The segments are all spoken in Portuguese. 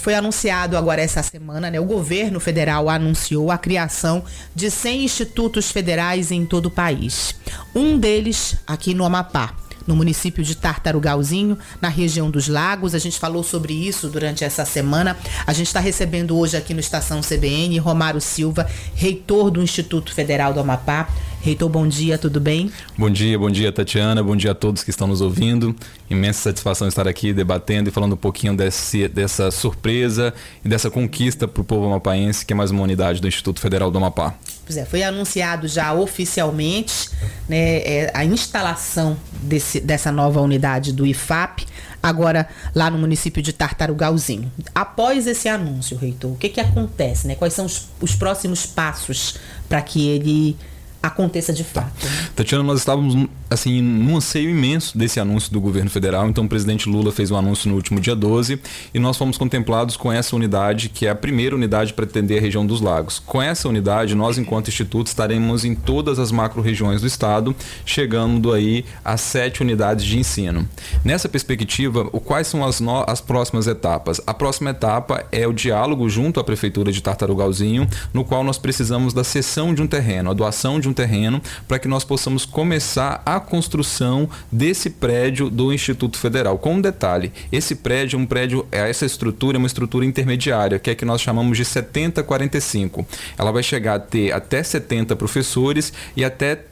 Foi anunciado agora essa semana, né? O governo federal anunciou a criação de 100 institutos federais em todo o país. Um deles aqui no Amapá, no município de Tartarugalzinho, na região dos Lagos. A gente falou sobre isso durante essa semana. A gente está recebendo hoje aqui no Estação CBN Romário Silva, reitor do Instituto Federal do Amapá. Reitor, bom dia, tudo bem? Bom dia, Tatiana, bom dia a todos que estão nos ouvindo. Imensa satisfação estar aqui debatendo e falando um pouquinho dessa surpresa e dessa conquista para o povo amapaense, que é mais uma unidade do Instituto Federal do Amapá. Pois é, foi anunciado já oficialmente, né, a instalação dessa nova unidade do IFAP, agora lá no município de Tartarugalzinho. Após esse anúncio, reitor, o que acontece, né? Quais são os próximos passos para que ele aconteça de fato? Tatiana, nós estávamos assim num anseio imenso desse anúncio do governo federal. Então o presidente Lula fez o anúncio no último dia 12 e nós fomos contemplados com essa unidade, que é a primeira unidade para atender a região dos Lagos. Com essa unidade, nós, enquanto instituto, estaremos em todas as macro-regiões do estado, chegando aí a 7 unidades de ensino. Nessa perspectiva, quais são as próximas etapas? A próxima etapa é o diálogo junto à Prefeitura de Tartarugalzinho, no qual nós precisamos da cessão de um terreno, a doação de um terreno, para que nós possamos começar a construção desse prédio do Instituto Federal. Com um detalhe, esse prédio essa estrutura é uma estrutura intermediária, que é que nós chamamos de 70-45. Ela vai chegar a ter até 70 professores e até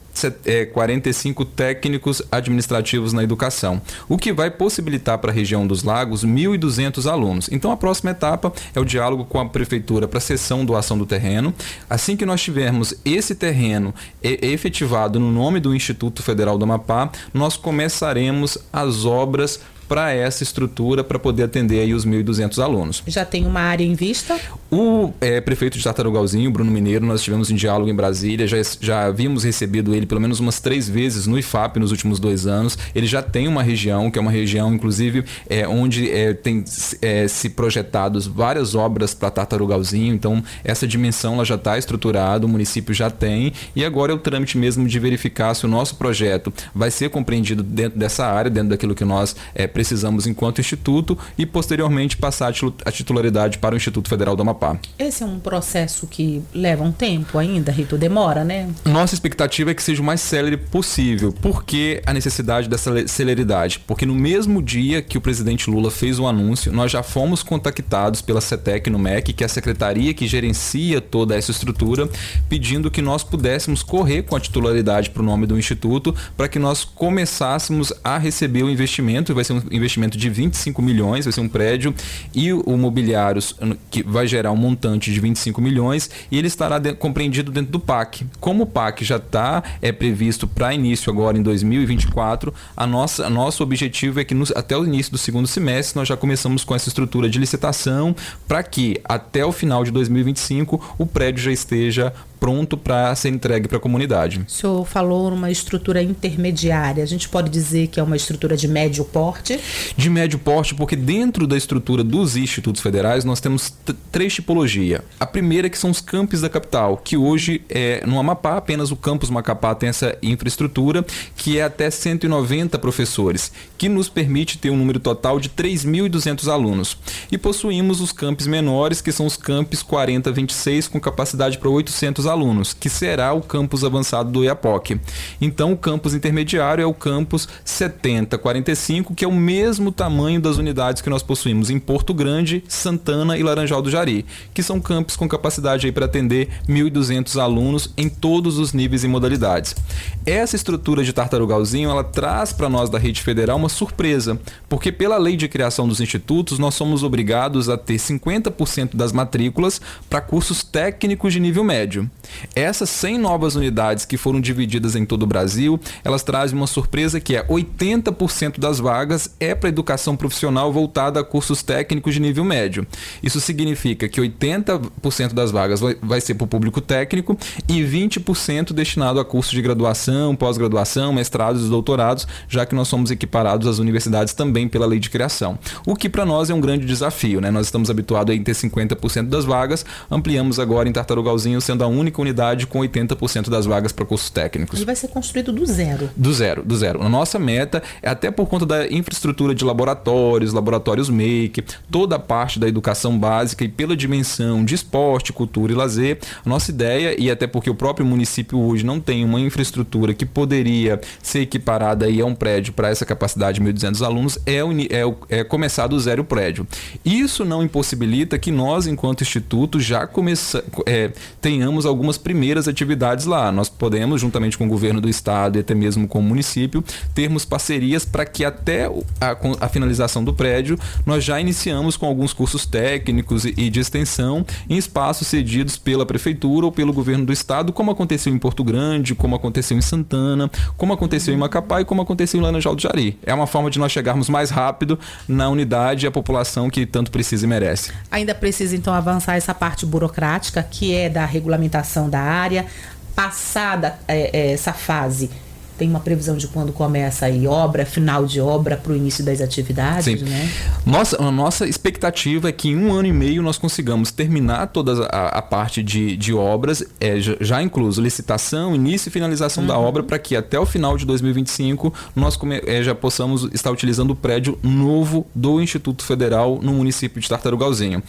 45 técnicos administrativos na educação, o que vai possibilitar para a região dos Lagos 1.200 alunos. Então a próxima etapa é o diálogo com a prefeitura para a cessão doação do terreno. Assim que nós tivermos esse terreno efetivado no nome do Instituto Federal do Amapá, nós começaremos as obras para essa estrutura, para poder atender aí os 1.200 alunos. Já tem uma área em vista? O prefeito de Tartarugalzinho, Bruno Mineiro, nós estivemos em diálogo em Brasília, já havíamos recebido ele pelo menos umas 3 vezes no IFAP nos últimos 2 anos. Ele já tem uma região, que é uma região, inclusive, onde tem se projetados várias obras para Tartarugalzinho. Então, essa dimensão ela já está estruturada, o município já tem, e agora é o trâmite mesmo de verificar se o nosso projeto vai ser compreendido dentro dessa área, dentro daquilo que nós precisamos enquanto instituto, e posteriormente passar a titularidade para o Instituto Federal do Amapá. Esse é um processo que leva um tempo ainda, reitor? Demora, né? Nossa expectativa é que seja o mais célere possível. Por que a necessidade dessa celeridade? Porque no mesmo dia que o presidente Lula fez o anúncio, nós já fomos contactados pela CETEC no MEC, que é a secretaria que gerencia toda essa estrutura, pedindo que nós pudéssemos correr com a titularidade para o nome do instituto, para que nós começássemos a receber o investimento. Vai ser um investimento de 25 milhões, vai ser um prédio, e o mobiliário que vai gerar um montante de 25 milhões, e ele estará compreendido dentro do PAC. Como o PAC já está previsto para início agora em 2024, nosso objetivo é que até o início do segundo semestre nós já começamos com essa estrutura de licitação, para que até o final de 2025 o prédio já esteja pronto para ser entregue para a comunidade. O senhor falou numa estrutura intermediária. A gente pode dizer que é uma estrutura de médio porte? De médio porte, porque dentro da estrutura dos institutos federais nós temos 3 tipologias. A primeira é que são os campos da capital, que hoje no Amapá, apenas o campus Macapá tem essa infraestrutura, que é até 190 professores, que nos permite ter um número total de 3.200 alunos. E possuímos os campos menores, que são os campos 40-26, com capacidade para 800 alunos, que será o campus avançado do IAPOC. Então, o campus intermediário é o campus 70-45, que é o mesmo tamanho das unidades que nós possuímos em Porto Grande, Santana e Laranjal do Jari, que são campos com capacidade para atender 1.200 alunos em todos os níveis e modalidades. Essa estrutura de Tartarugalzinho, ela traz para nós da rede federal uma surpresa, porque pela lei de criação dos institutos, nós somos obrigados a ter 50% das matrículas para cursos técnicos de nível médio. Essas 100 novas unidades que foram divididas em todo o Brasil, elas trazem uma surpresa, que é 80% das vagas para educação profissional voltada a cursos técnicos de nível médio. Isso significa que 80% das vagas vai ser para o público técnico e 20% destinado a cursos de graduação, pós-graduação, mestrados e doutorados, já que nós somos equiparados às universidades também pela lei de criação. O que para nós é um grande desafio, né? Nós estamos habituados a ter 50% das vagas, ampliamos agora em Tartarugalzinho, sendo a única única unidade com 80% das vagas para cursos técnicos. Ele vai ser construído do zero. Do zero. A nossa meta é, até por conta da infraestrutura de laboratórios make, toda a parte da educação básica e pela dimensão de esporte, cultura e lazer, a nossa ideia, e até porque o próprio município hoje não tem uma infraestrutura que poderia ser equiparada aí a um prédio para essa capacidade de 1.200 alunos, é começar do zero o prédio. Isso não impossibilita que nós, enquanto instituto, já tenhamos algumas primeiras atividades lá. Nós podemos, juntamente com o governo do estado e até mesmo com o município, termos parcerias para que até a finalização do prédio nós já iniciamos com alguns cursos técnicos e de extensão em espaços cedidos pela prefeitura ou pelo governo do estado, como aconteceu em Porto Grande, como aconteceu em Santana, como aconteceu em Macapá e como aconteceu em Laranjal do Jari. É uma forma de nós chegarmos mais rápido na unidade e a população que tanto precisa e merece. Ainda precisa então avançar essa parte burocrática, que é da regulamentação da área. Passada essa fase, tem uma previsão de quando começa aí final de obra para o início das atividades? Sim. Né? A nossa expectativa é que em 1 ano e meio nós consigamos terminar toda a parte de obras, já incluso licitação, início e finalização da obra, para que até o final de 2025 nós já possamos estar utilizando o prédio novo do Instituto Federal no município de Tartarugalzinho.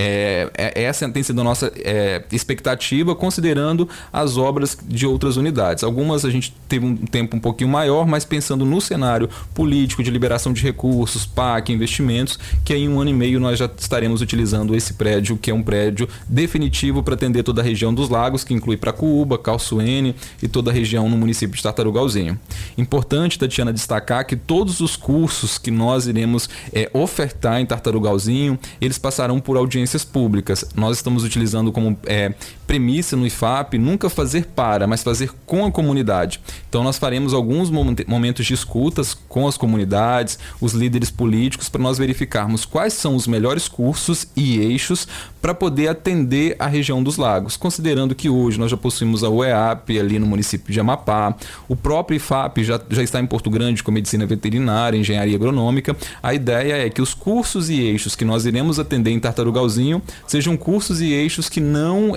Essa tem sido a nossa expectativa, considerando as obras de outras unidades. Algumas a gente teve um tempo um pouquinho maior, mas pensando no cenário político de liberação de recursos, PAC, investimentos, que aí em 1 ano e meio nós já estaremos utilizando esse prédio, que é um prédio definitivo para atender toda a região dos lagos, que inclui Pracuúba, Calçoene e toda a região no município de Tartarugalzinho. Importante, Tatiana, destacar que todos os cursos que nós iremos ofertar em Tartarugalzinho, eles passarão por audiências públicas. Nós estamos utilizando como premissa no IFAP nunca fazer mas fazer com a comunidade. Então nós faremos alguns momentos de escutas com as comunidades, os líderes políticos, para nós verificarmos quais são os melhores cursos e eixos para poder atender a região dos lagos, considerando que hoje nós já possuímos a UEAP ali no município de Amapá, o próprio IFAP já está em Porto Grande com medicina veterinária, engenharia agronômica. A ideia é que os cursos e eixos que nós iremos atender em Tartarugalzinho sejam cursos e eixos que não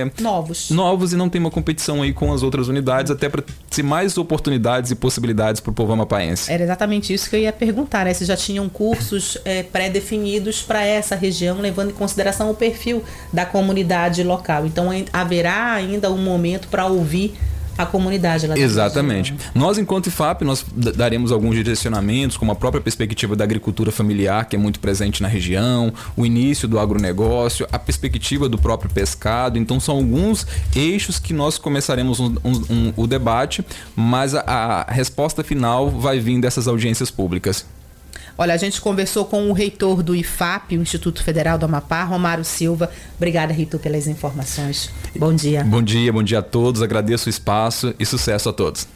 novos e não tem uma competição aí com as outras unidades, até para ter mais oportunidades e possibilidades para o povo amapaense. Era exatamente isso que eu ia perguntar, né? Se já tinham cursos pré-definidos para essa região, levando em consideração o perfil da comunidade local. Então haverá ainda um momento para ouvir a comunidade lá. Exatamente. Nós, enquanto IFAP, nós daremos alguns direcionamentos, como a própria perspectiva da agricultura familiar, que é muito presente na região, o início do agronegócio, a perspectiva do próprio pescado. Então, são alguns eixos que nós começaremos o debate, mas a resposta final vai vir dessas audiências públicas. Olha, a gente conversou com o reitor do IFAP, o Instituto Federal do Amapá, Romário Silva. Obrigada, reitor, pelas informações. Bom dia. Bom dia a todos. Agradeço o espaço e sucesso a todos.